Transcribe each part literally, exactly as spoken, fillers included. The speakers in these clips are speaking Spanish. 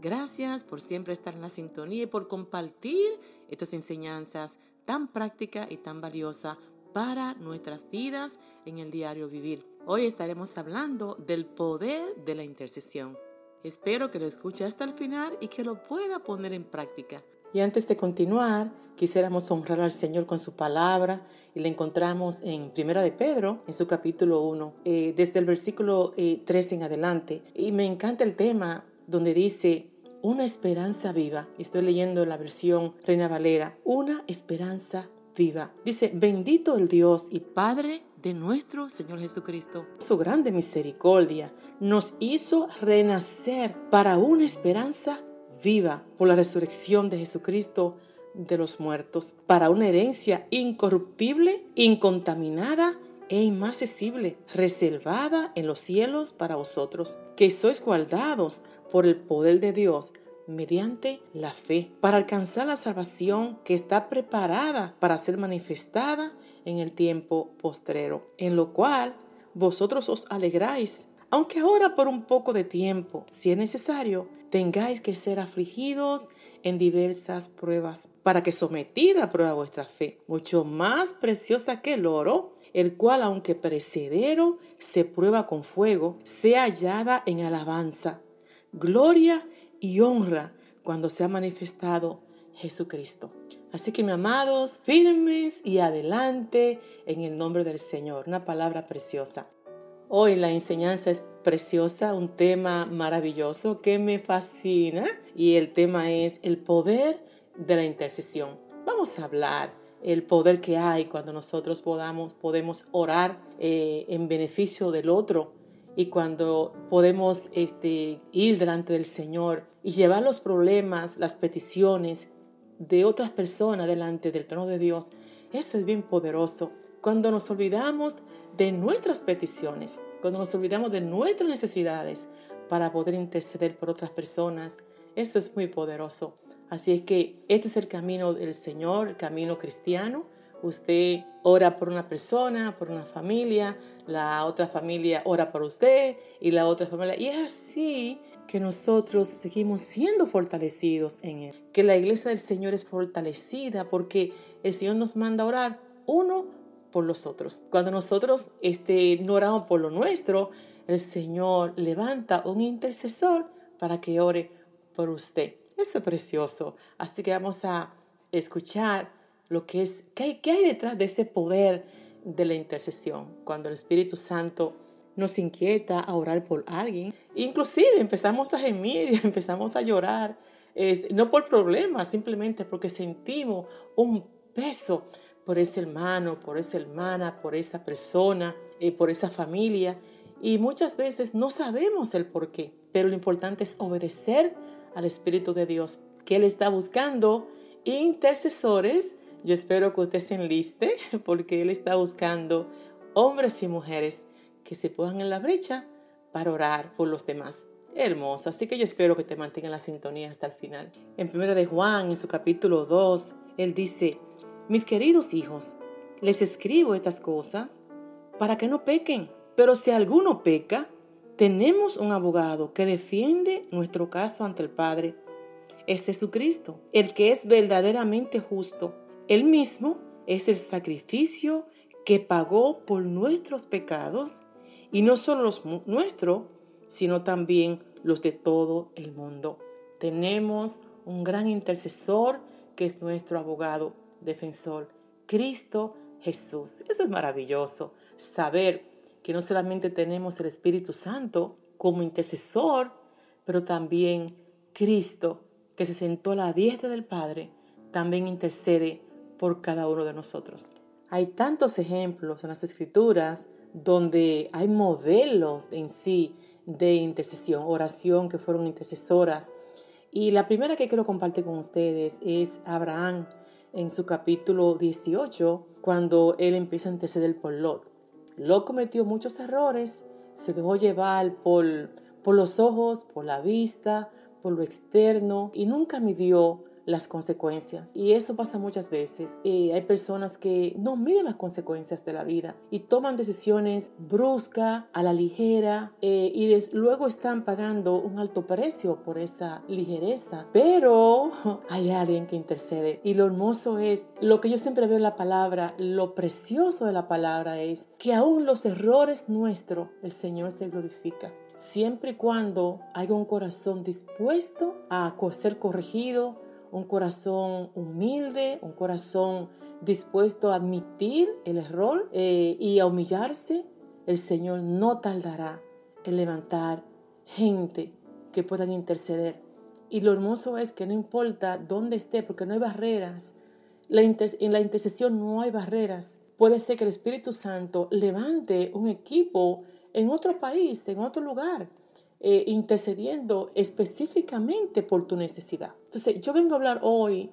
Gracias por siempre estar en la sintonía y por compartir estas enseñanzas tan prácticas y tan valiosas para nuestras vidas en el diario vivir. Hoy estaremos hablando del poder de la intercesión. Espero que lo escuche hasta el final y que lo pueda poner en práctica. Y antes de continuar, quisiéramos honrar al Señor con su palabra y la encontramos en Primera de Pedro, en su capítulo uno, eh, desde el versículo eh, tres en adelante. Y me encanta el tema donde dice, una esperanza viva. Estoy leyendo la versión Reina Valera, una esperanza viva. Dice, bendito el Dios y Padre de nuestro Señor Jesucristo. Su grande misericordia nos hizo renacer para una esperanza viva por la resurrección de Jesucristo de los muertos, para una herencia incorruptible, incontaminada e inmarcesible, reservada en los cielos para vosotros, que sois guardados por el poder de Dios mediante la fe, para alcanzar la salvación que está preparada para ser manifestada en el tiempo postrero, en lo cual vosotros os alegráis, aunque ahora por un poco de tiempo, si es necesario, tengáis que ser afligidos en diversas pruebas, para que sometida a prueba vuestra fe, mucho más preciosa que el oro, el cual, aunque perecedero, se prueba con fuego, sea hallada en alabanza, gloria y honra cuando se ha manifestado Jesucristo. Así que, mis amados, firmes y adelante en el nombre del Señor. Una palabra preciosa. Hoy la enseñanza es preciosa, un tema maravilloso que me fascina y el tema es el poder de la intercesión. Vamos a hablar el poder que hay cuando nosotros podamos, podemos orar eh, en beneficio del otro y cuando podemos este, ir delante del Señor y llevar los problemas, las peticiones de otras personas delante del trono de Dios. Eso es bien poderoso. Cuando nos olvidamos de nuestras peticiones, cuando nos olvidamos de nuestras necesidades para poder interceder por otras personas, eso es muy poderoso. Así es que este es el camino del Señor, el camino cristiano. Usted ora por una persona, por una familia, la otra familia ora por usted y la otra familia. Y es así que nosotros seguimos siendo fortalecidos en Él. Que la iglesia del Señor es fortalecida porque el Señor nos manda a orar uno por los otros. Cuando nosotros este, no oramos por lo nuestro, el Señor levanta un intercesor para que ore por usted. Eso es precioso. Así que vamos a escuchar lo que es, qué hay, qué hay detrás de ese poder de la intercesión. Cuando el Espíritu Santo nos inquieta a orar por alguien, inclusive empezamos a gemir y empezamos a llorar, es, no por problemas, simplemente porque sentimos un peso por ese hermano, por esa hermana, por esa persona, eh, por esa familia. Y muchas veces no sabemos el por qué, pero lo importante es obedecer al Espíritu de Dios, que Él está buscando intercesores. Yo espero que usted se enliste, porque Él está buscando hombres y mujeres que se pongan en la brecha para orar por los demás. Hermoso, así que yo espero que te mantenga en la sintonía hasta el final. En primera de Juan, en su capítulo dos, Él dice, mis queridos hijos, les escribo estas cosas para que no pequen, pero si alguno peca, tenemos un abogado que defiende nuestro caso ante el Padre. Es Jesucristo, el que es verdaderamente justo. Él mismo es el sacrificio que pagó por nuestros pecados, y no solo los nuestros, sino también los de todo el mundo. Tenemos un gran intercesor que es nuestro abogado defensor, Cristo Jesús. Eso es maravilloso, saber que no solamente tenemos el Espíritu Santo como intercesor, pero también Cristo, que se sentó a la diestra del Padre, también intercede por cada uno de nosotros. Hay tantos ejemplos en las Escrituras donde hay modelos en sí de intercesión, oración que fueron intercesoras. Y la primera que quiero compartir con ustedes es Abraham en su capítulo dieciocho, cuando él empieza a interceder por Lot. Lot cometió muchos errores, se dejó llevar por, por los ojos, por la vista, por lo externo y nunca midió las consecuencias. Y eso pasa muchas veces. Eh, hay personas que no miden las consecuencias de la vida y toman decisiones bruscas, a la ligera, eh, y des- luego están pagando un alto precio por esa ligereza. Pero hay alguien que intercede. Y lo hermoso es, lo que yo siempre veo en la palabra, lo precioso de la palabra es que aún los errores nuestros, el Señor se glorifica. Siempre y cuando haya un corazón dispuesto a ser corregido, un corazón humilde, un corazón dispuesto a admitir el error eh, y a humillarse, el Señor no tardará en levantar gente que puedan interceder. Y lo hermoso es que no importa dónde esté, porque no hay barreras. La inter- en la intercesión no hay barreras. Puede ser que el Espíritu Santo levante un equipo en otro país, en otro lugar, eh, intercediendo específicamente por tu necesidad. Entonces, yo vengo a hablar hoy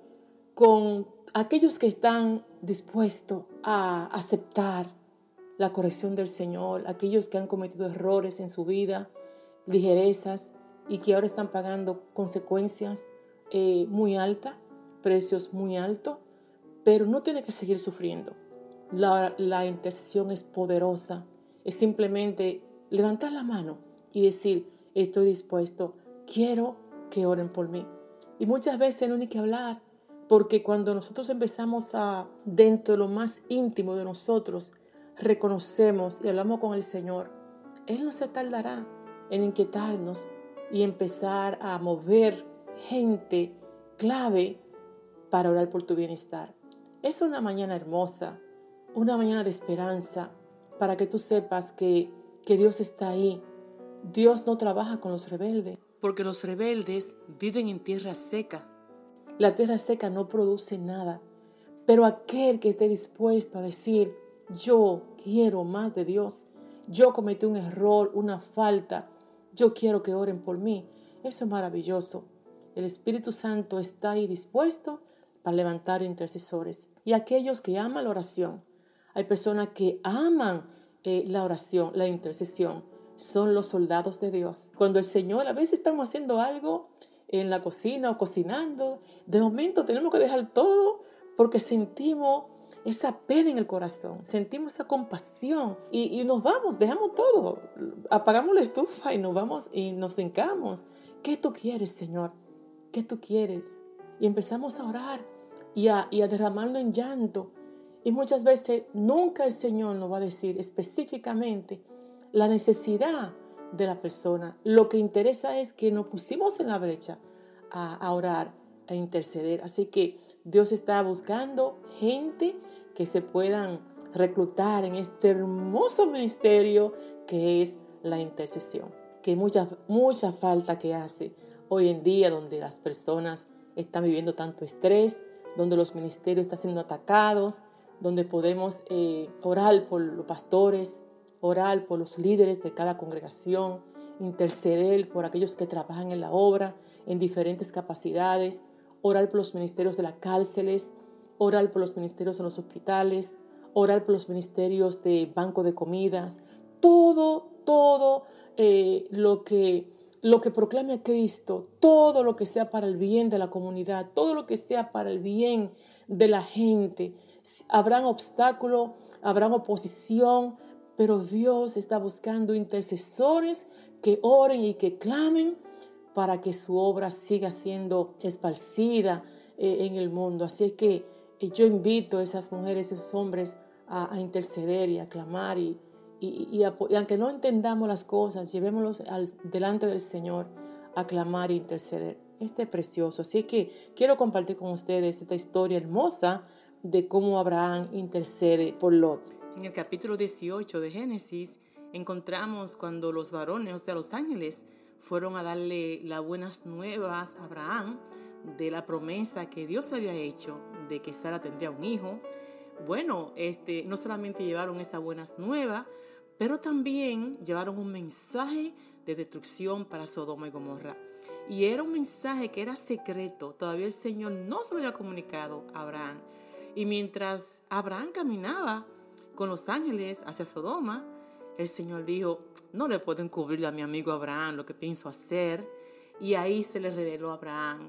con aquellos que están dispuestos a aceptar la corrección del Señor, aquellos que han cometido errores en su vida, ligerezas, y que ahora están pagando consecuencias eh, muy altas, precios muy altos, pero no tiene que seguir sufriendo. La, la intercesión es poderosa. Es simplemente levantar la mano y decir, estoy dispuesto, quiero que oren por mí. Y muchas veces no hay que hablar, porque cuando nosotros empezamos a, dentro de lo más íntimo de nosotros, reconocemos y hablamos con el Señor, Él no se tardará en inquietarnos y empezar a mover gente clave para orar por tu bienestar. Es una mañana hermosa, una mañana de esperanza, para que tú sepas que, que Dios está ahí. Dios no trabaja con los rebeldes, porque los rebeldes viven en tierra seca. La tierra seca no produce nada, pero aquel que esté dispuesto a decir, yo quiero más de Dios, yo cometí un error, una falta, yo quiero que oren por mí, eso es maravilloso. El Espíritu Santo está ahí dispuesto para levantar intercesores. Y aquellos que aman la oración, hay personas que aman eh, la oración, la intercesión, son los soldados de Dios. Cuando el Señor, a veces estamos haciendo algo en la cocina o cocinando, de momento tenemos que dejar todo porque sentimos esa pena en el corazón, sentimos esa compasión y, y nos vamos, dejamos todo, apagamos la estufa y nos vamos y nos hincamos. ¿Qué tú quieres, Señor? ¿Qué tú quieres? Y empezamos a orar y a, y a derramarlo en llanto. Y muchas veces nunca el Señor nos va a decir específicamente la necesidad de la persona. Lo que interesa es que nos pusimos en la brecha a, a orar, a interceder. Así que Dios está buscando gente que se puedan reclutar en este hermoso ministerio que es la intercesión. Que mucha, mucha falta que hace hoy en día, donde las personas están viviendo tanto estrés, donde los ministerios están siendo atacados, donde podemos eh, orar por los pastores, orar por los líderes de cada congregación, interceder por aquellos que trabajan en la obra, en diferentes capacidades, orar por los ministerios de las cárceles, orar por los ministerios en los hospitales, orar por los ministerios de banco de comidas, todo, todo eh, lo que... lo que proclame a Cristo, todo lo que sea para el bien de la comunidad, todo lo que sea para el bien de la gente. Habrán obstáculos, habrán oposición, pero Dios está buscando intercesores que oren y que clamen para que su obra siga siendo esparcida eh, en el mundo. Así es que eh, yo invito a esas mujeres, esos hombres a, a interceder y a clamar y Y, y, y aunque no entendamos las cosas, llevémoslos al, delante del Señor a clamar e interceder. Este es precioso. Así que quiero compartir con ustedes esta historia hermosa de cómo Abraham intercede por Lot. En el capítulo dieciocho de Génesis encontramos cuando los varones, o sea, los ángeles, fueron a darle las buenas nuevas a Abraham de la promesa que Dios le había hecho de que Sara tendría un hijo. Bueno, este, no solamente llevaron esas buenas nuevas, pero también llevaron un mensaje de destrucción para Sodoma y Gomorra. Y era un mensaje que era secreto. Todavía el Señor no se lo había comunicado a Abraham. Y mientras Abraham caminaba con los ángeles hacia Sodoma, el Señor dijo, no le puedo encubrir a mi amigo Abraham lo que pienso hacer. Y ahí se le reveló a Abraham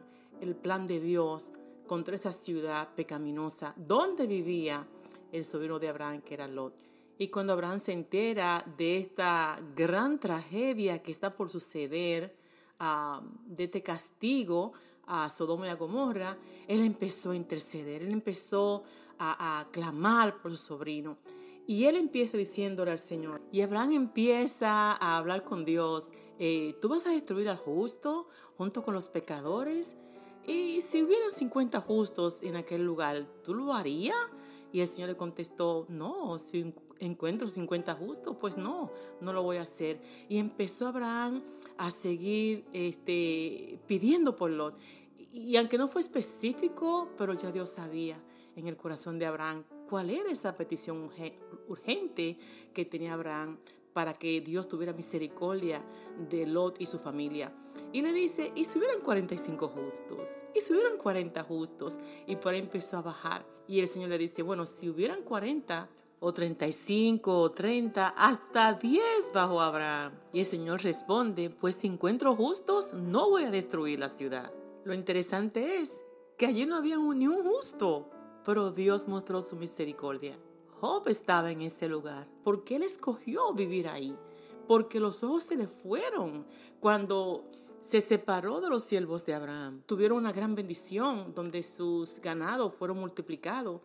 el plan de Dios contra esa ciudad pecaminosa donde vivía el sobrino de Abraham, que era Lot. Y cuando Abraham se entera de esta gran tragedia que está por suceder, uh, de este castigo a Sodoma y a Gomorra, él empezó a interceder, él empezó a, a clamar por su sobrino. Y él empieza diciéndole al Señor, y Abraham empieza a hablar con Dios, eh, ¿tú vas a destruir al justo junto con los pecadores? Y si hubieran cincuenta justos en aquel lugar, ¿tú lo harías? Y el Señor le contestó, no, si encuentro cincuenta justos, pues no, no lo voy a hacer. Y empezó Abraham a seguir este, pidiendo por Lot. Y aunque no fue específico, pero ya Dios sabía en el corazón de Abraham cuál era esa petición urgente que tenía Abraham para que Dios tuviera misericordia de Lot y su familia. Y le dice, ¿y si hubieran cuarenta y cinco justos? ¿Y si hubieran cuarenta justos? Y por ahí empezó a bajar. Y el Señor le dice, bueno, si hubieran cuarenta, o treinta y cinco, o treinta, hasta diez bajó Abraham. Y el Señor responde, pues si encuentro justos, no voy a destruir la ciudad. Lo interesante es que allí no había ni un justo, pero Dios mostró su misericordia. Job estaba en ese lugar porque él escogió vivir ahí, porque los ojos se le fueron cuando se separó de los siervos de Abraham. Tuvieron una gran bendición donde sus ganados fueron multiplicados.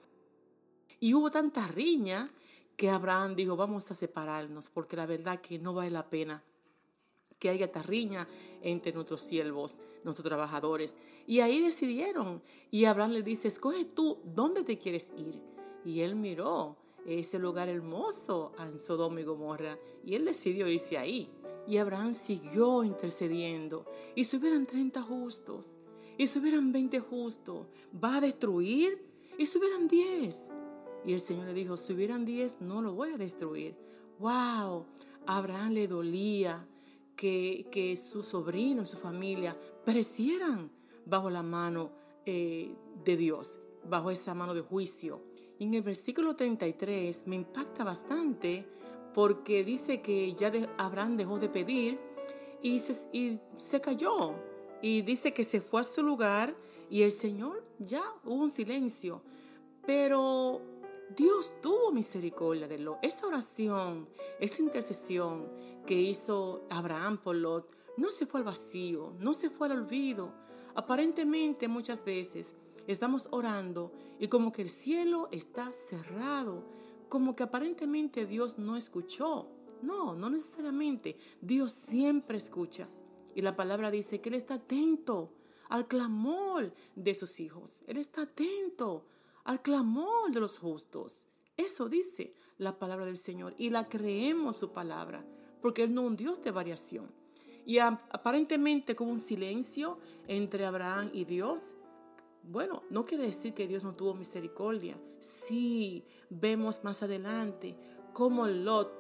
Y hubo tanta riña que Abraham dijo, vamos a separarnos porque la verdad que no vale la pena que haya esta riña entre nuestros siervos, nuestros trabajadores. Y ahí decidieron. Y Abraham le dice, escoge tú, ¿dónde te quieres ir? Y él miró ese lugar hermoso en Sodoma y Gomorra y él decidió irse ahí. Y Abraham siguió intercediendo. Y si hubieran treinta justos, y si hubieran veinte justos, ¿va a destruir? Y si hubieran diez. Y el Señor le dijo, si hubieran diez, no lo voy a destruir. ¡Wow! A Abraham le dolía que, que su sobrino y su familia perecieran bajo la mano eh, de Dios, bajo esa mano de juicio. Y en el versículo treinta y tres me impacta bastante porque dice que ya de, Abraham dejó de pedir y se, y se cayó. Y dice que se fue a su lugar y el Señor ya hubo un silencio. Pero Dios tuvo misericordia de Lot. Esa oración, esa intercesión que hizo Abraham por Lot no se fue al vacío, no se fue al olvido. Aparentemente muchas veces estamos orando y como que el cielo está cerrado, como que aparentemente Dios no escuchó. No, no necesariamente. Dios siempre escucha. Y la palabra dice que Él está atento al clamor de sus hijos. Él está atento al clamor de los justos. Eso dice la palabra del Señor y la creemos su palabra, porque Él no es un Dios de variación. Y aparentemente como un silencio entre Abraham y Dios. Bueno, no quiere decir que Dios no tuvo misericordia. Sí, vemos más adelante cómo Lot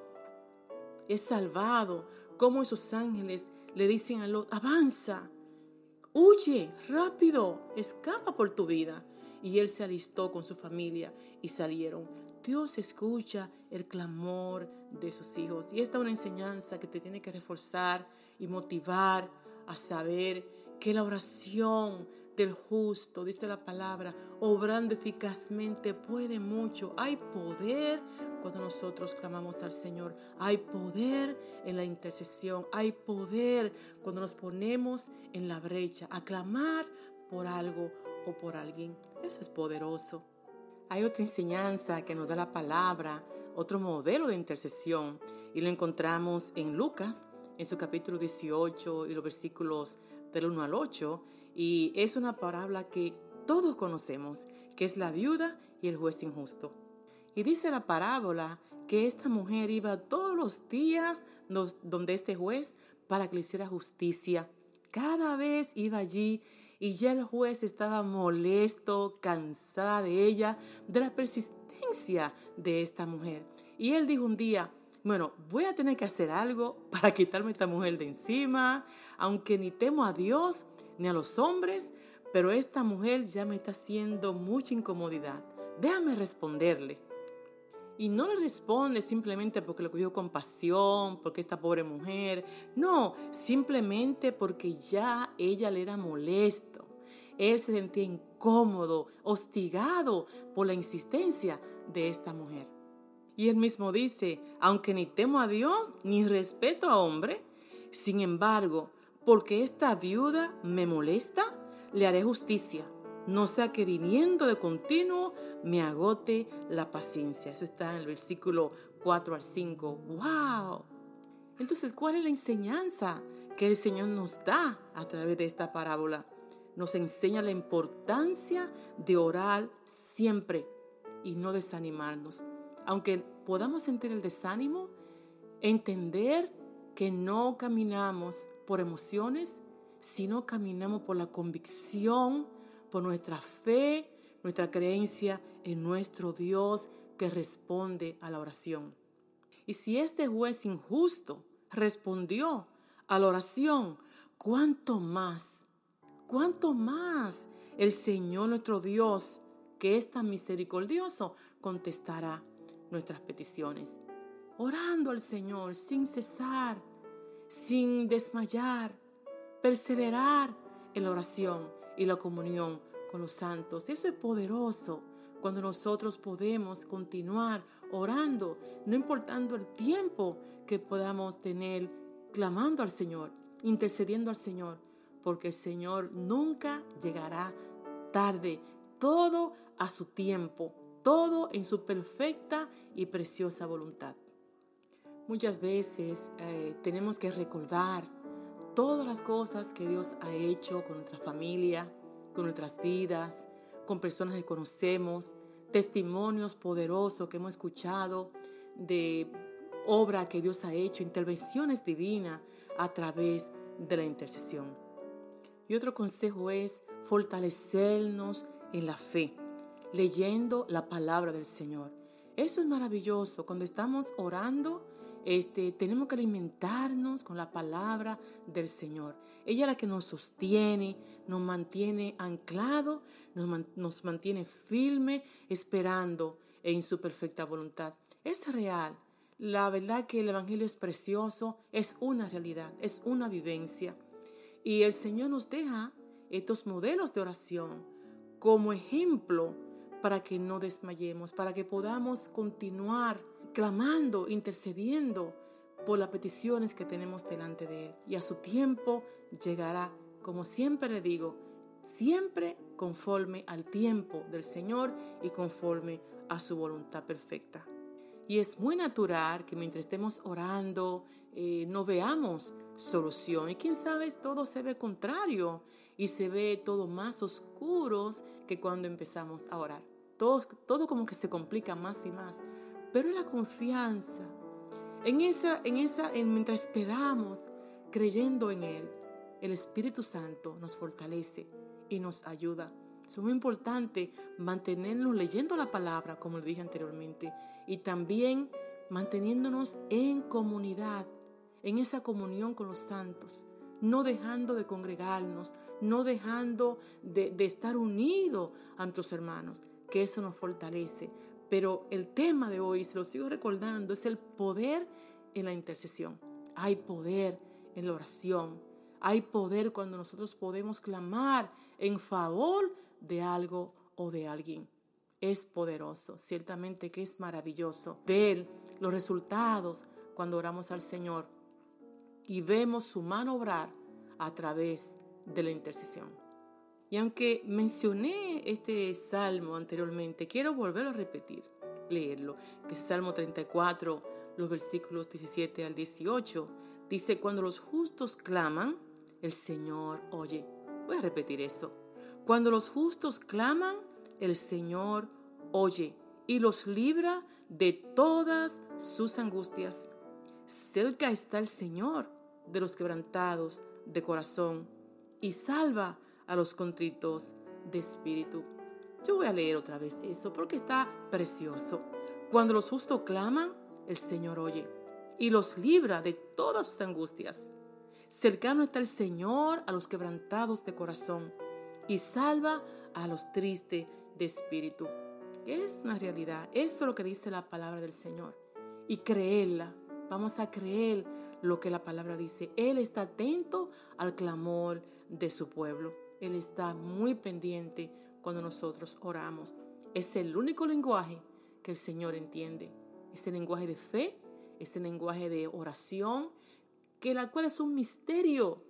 es salvado, cómo esos ángeles le dicen a Lot, avanza, huye, rápido, escapa por tu vida. Y él se alistó con su familia y salieron. Dios escucha el clamor de sus hijos. Y esta es una enseñanza que te tiene que reforzar y motivar a saber que la oración del justo, dice la palabra, obrando eficazmente puede mucho. Hay poder cuando nosotros clamamos al Señor. Hay poder en la intercesión. Hay poder cuando nos ponemos en la brecha a clamar por algo o por alguien. Eso es poderoso. Hay otra enseñanza que nos da la palabra, otro modelo de intercesión, y lo encontramos en Lucas, en su capítulo dieciocho y los versículos del uno al ocho, y es una parábola que todos conocemos, que es la viuda y el juez injusto. Y dice la parábola que esta mujer iba todos los días donde este juez para que le hiciera justicia. Cada vez iba allí y ya el juez estaba molesto, cansada de ella, de la persistencia de esta mujer. Y él dijo un día, bueno, voy a tener que hacer algo para quitarme a esta mujer de encima, aunque ni temo a Dios ni a los hombres, pero esta mujer ya me está haciendo mucha incomodidad. Déjame responderle. Y no le responde simplemente porque le cogió compasión, porque esta pobre mujer. No, simplemente porque ya ella le era molesto. Él se sentía incómodo, hostigado por la insistencia de esta mujer. Y él mismo dice, aunque ni temo a Dios ni respeto a hombre, sin embargo, porque esta viuda me molesta, le haré justicia, no sea que viniendo de continuo me agote la paciencia. Eso está en el versículo cuatro al cinco. ¡Wow! Entonces, ¿cuál es la enseñanza que el Señor nos da a través de esta parábola? Nos enseña la importancia de orar siempre y no desanimarnos. Aunque podamos sentir el desánimo, entender que no caminamos por emociones, sino caminamos por la convicción, por nuestra fe, nuestra creencia en nuestro Dios que responde a la oración. Y si este juez injusto respondió a la oración, ¿cuánto más, cuánto más el Señor nuestro Dios, que es tan misericordioso, contestará nuestras peticiones? Orando al Señor sin cesar, sin desmayar, perseverar en la oración y la comunión con los santos. Eso es poderoso cuando nosotros podemos continuar orando, no importando el tiempo que podamos tener clamando al Señor, intercediendo al Señor, porque el Señor nunca llegará tarde, todo a su tiempo, todo en su perfecta y preciosa voluntad. Muchas veces eh, tenemos que recordar todas las cosas que Dios ha hecho con nuestra familia, con nuestras vidas, con personas que conocemos, testimonios poderosos que hemos escuchado de obra que Dios ha hecho, intervenciones divinas a través de la intercesión. Y otro consejo es fortalecernos en la fe, leyendo la palabra del Señor. Eso es maravilloso. Cuando estamos orando, Este, tenemos que alimentarnos con la palabra del Señor. Ella es la que nos sostiene, nos mantiene anclados, nos, man, nos mantiene firme, esperando en su perfecta voluntad. Es real. La verdad que el Evangelio es precioso, es una realidad, es una vivencia. Y el Señor nos deja estos modelos de oración como ejemplo para que no desmayemos, para que podamos continuar clamando, intercediendo por las peticiones que tenemos delante de Él. Y a su tiempo llegará, como siempre le digo, siempre conforme al tiempo del Señor y conforme a su voluntad perfecta. Y es muy natural que mientras estemos orando eh, no veamos solución. Y quién sabe, todo se ve contrario y se ve todo más oscuro que cuando empezamos a orar. Todo, todo como que se complica más y más. Pero es la confianza. En esa, en esa, en mientras esperamos, creyendo en Él, el Espíritu Santo nos fortalece y nos ayuda. Es muy importante mantenernos leyendo la palabra, como le dije anteriormente, y también manteniéndonos en comunidad, en esa comunión con los santos, no dejando de congregarnos, no dejando de, de estar unidos a nuestros hermanos, que eso nos fortalece. Pero el tema de hoy, se lo sigo recordando, es el poder en la intercesión. Hay poder en la oración. Hay poder cuando nosotros podemos clamar en favor de algo o de alguien. Es poderoso, ciertamente que es maravilloso ver los resultados cuando oramos al Señor y vemos su mano obrar a través de la intercesión. Y aunque mencioné este salmo anteriormente, quiero volverlo a repetir, leerlo, que es Salmo treinta y cuatro, los versículos diecisiete al dieciocho. Dice, cuando los justos claman, el Señor oye. Voy a repetir eso. Cuando los justos claman, el Señor oye y los libra de todas sus angustias. Cerca está el Señor de los quebrantados de corazón y salva a los contritos de espíritu. Yo voy a leer otra vez eso porque está precioso. Cuando los justos claman, el Señor oye y los libra de todas sus angustias. Cercano está el Señor a los quebrantados de corazón y salva a los tristes de espíritu. Es una realidad. Eso es lo que dice la palabra del Señor. Y creerla. Vamos a creer lo que la palabra dice. Él está atento al clamor de su pueblo. Él está muy pendiente cuando nosotros oramos. Es el único lenguaje que el Señor entiende. Es el lenguaje de fe, es el lenguaje de oración, que la cual es un misterio,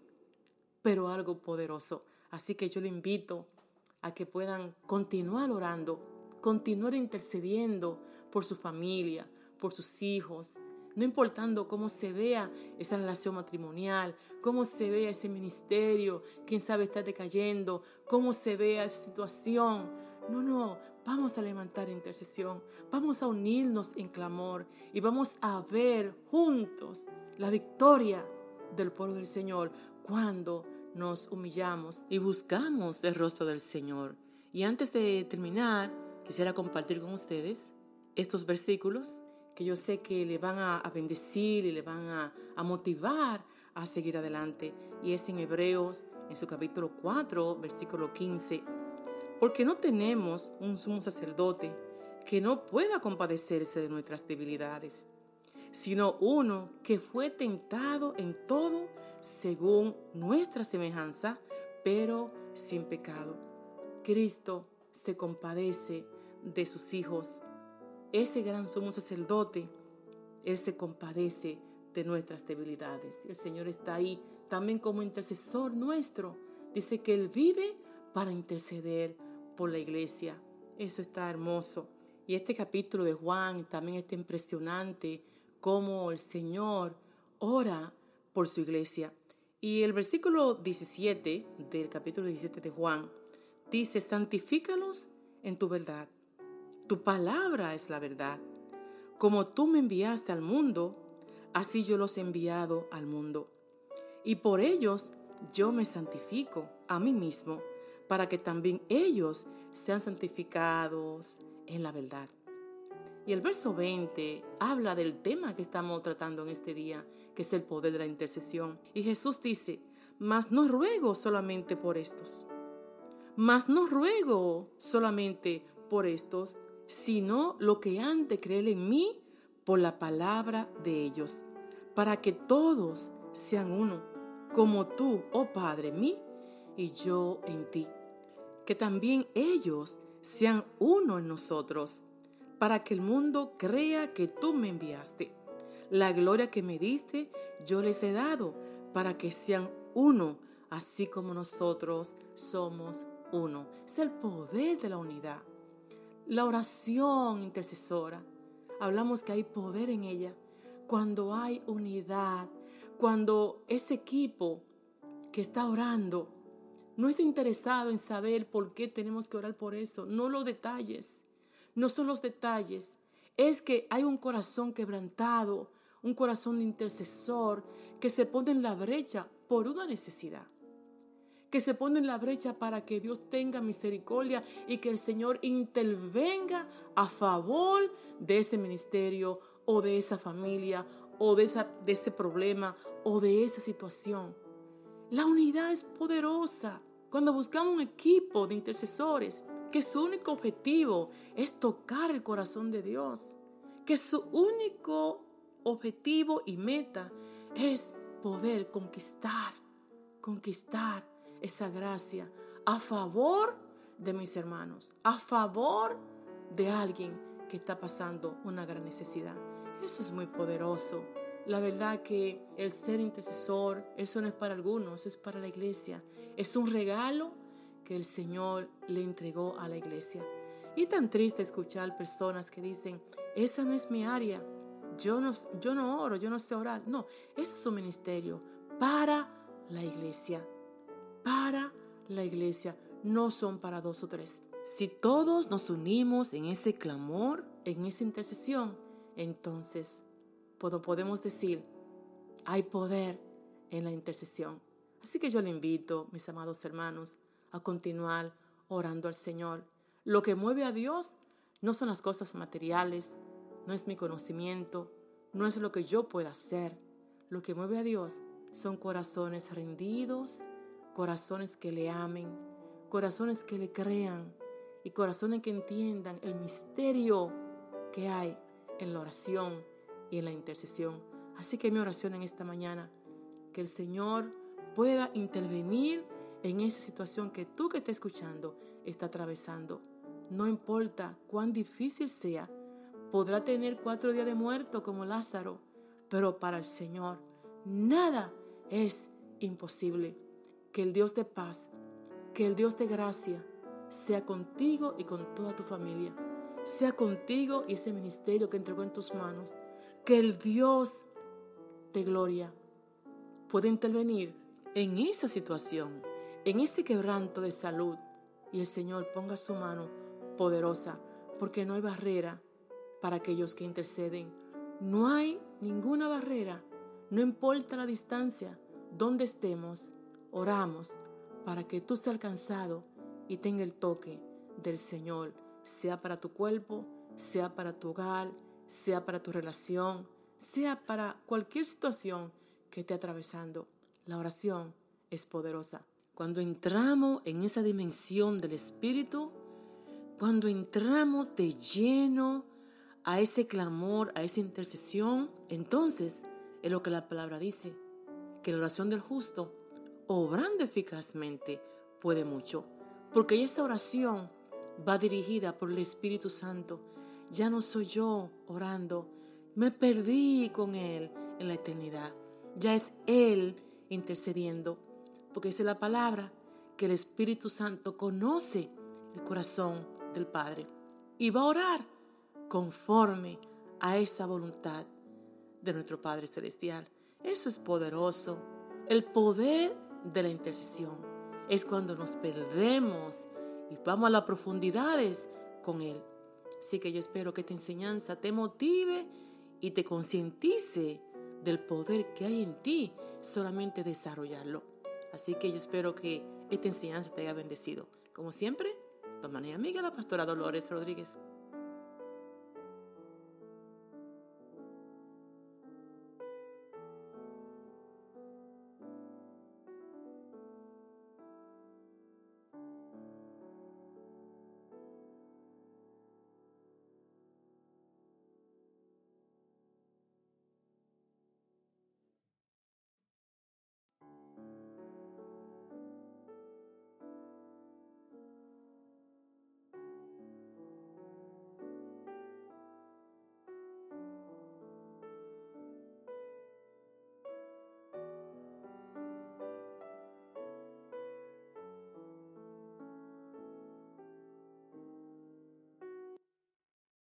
pero algo poderoso. Así que yo le invito a que puedan continuar orando, continuar intercediendo por su familia, por sus hijos, no importando cómo se vea esa relación matrimonial, cómo se vea ese ministerio, quién sabe está decayendo, cómo se vea esa situación. No, no, vamos a levantar intercesión, vamos a unirnos en clamor y vamos a ver juntos la victoria del pueblo del Señor cuando nos humillamos y buscamos el rostro del Señor. Y antes de terminar, quisiera compartir con ustedes estos versículos que yo sé que le van a, a bendecir y le van a, a motivar a seguir adelante. Y es en Hebreos, en su capítulo cuatro, versículo quince. Porque no tenemos un sumo sacerdote que no pueda compadecerse de nuestras debilidades, sino uno que fue tentado en todo según nuestra semejanza, pero sin pecado. Cristo se compadece de sus hijos. Ese gran sumo sacerdote, Él se compadece de nuestras debilidades. El Señor está ahí también como intercesor nuestro. Dice que Él vive para interceder por la iglesia. Eso está hermoso. Y este capítulo de Juan también está impresionante, cómo el Señor ora por su iglesia. Y el versículo diecisiete del capítulo diecisiete de Juan dice: santifícalos en tu verdad. Tu palabra es la verdad. Como tú me enviaste al mundo, así yo los he enviado al mundo. Y por ellos yo me santifico a mí mismo, para que también ellos sean santificados en la verdad. Y el verso veinte habla del tema que estamos tratando en este día, que es el poder de la intercesión. Y Jesús dice: mas no ruego solamente por estos, mas no ruego solamente por estos, sino lo que han de creer en mí por la palabra de ellos, para que todos sean uno, como tú, oh Padre, en mí y yo en ti. Que también ellos sean uno en nosotros, para que el mundo crea que tú me enviaste. La gloria que me diste yo les he dado, para que sean uno, así como nosotros somos uno. Es el poder de la unidad. La oración intercesora, hablamos que hay poder en ella cuando hay unidad, cuando ese equipo que está orando no está interesado en saber por qué tenemos que orar por eso, no los detalles, no son los detalles, es que hay un corazón quebrantado, un corazón de intercesor que se pone en la brecha por una necesidad, que se pone en la brecha para que Dios tenga misericordia y que el Señor intervenga a favor de ese ministerio o de esa familia o de, esa, de ese problema o de esa situación. La unidad es poderosa. Cuando buscamos un equipo de intercesores que su único objetivo es tocar el corazón de Dios, que su único objetivo y meta es poder conquistar, conquistar esa gracia a favor de mis hermanos, a favor de alguien que está pasando una gran necesidad. Eso es muy poderoso. La verdad que el ser intercesor, eso no es para algunos, eso es para la iglesia. Es un regalo que el Señor le entregó a la iglesia. Y es tan triste escuchar personas que dicen: esa no es mi área, yo no, yo no oro, yo no sé orar. No, ese es su ministerio para la iglesia, para la iglesia, no son para dos o tres. Si todos nos unimos en ese clamor, en esa intercesión, entonces podemos decir: hay poder en la intercesión. Así que yo le invito, mis amados hermanos, a continuar orando al Señor. Lo que mueve a Dios no son las cosas materiales, no es mi conocimiento, no es lo que yo pueda hacer. Lo que mueve a Dios son corazones rendidos, corazones que le amen, corazones que le crean y corazones que entiendan el misterio que hay en la oración y en la intercesión. Así que mi oración en esta mañana, que el Señor pueda intervenir en esa situación que tú que estás escuchando está atravesando. No importa cuán difícil sea, podrá tener cuatro días de muerto como Lázaro, pero para el Señor nada es imposible. Que el Dios de paz, que el Dios de gracia sea contigo y con toda tu familia. Sea contigo y ese ministerio que entregó en tus manos. Que el Dios de gloria pueda intervenir en esa situación, en ese quebranto de salud, y el Señor ponga su mano poderosa, porque no hay barrera para aquellos que interceden. No hay ninguna barrera, no importa la distancia, donde estemos, oramos para que tú seas alcanzado y tenga el toque del Señor, sea para tu cuerpo, sea para tu hogar, sea para tu relación, sea para cualquier situación que esté atravesando. La oración es poderosa. Cuando entramos en esa dimensión del Espíritu, cuando entramos de lleno a ese clamor, a esa intercesión, entonces es lo que la palabra dice, que la oración del justo, obrando eficazmente, puede mucho. Porque esa oración va dirigida por el Espíritu Santo. Ya no soy yo orando, me perdí con Él en la eternidad. Ya es Él intercediendo, porque dice la palabra que el Espíritu Santo conoce el corazón del Padre y va a orar conforme a esa voluntad de nuestro Padre Celestial. Eso es poderoso. El poder de la intercesión es cuando nos perdemos y vamos a las profundidades con Él. Así que yo espero que esta enseñanza te motive y te concientice del poder que hay en ti, solamente desarrollarlo. Así que yo espero que esta enseñanza te haya bendecido. Como siempre, tu hermana y amiga, la pastora Dolores Rodríguez.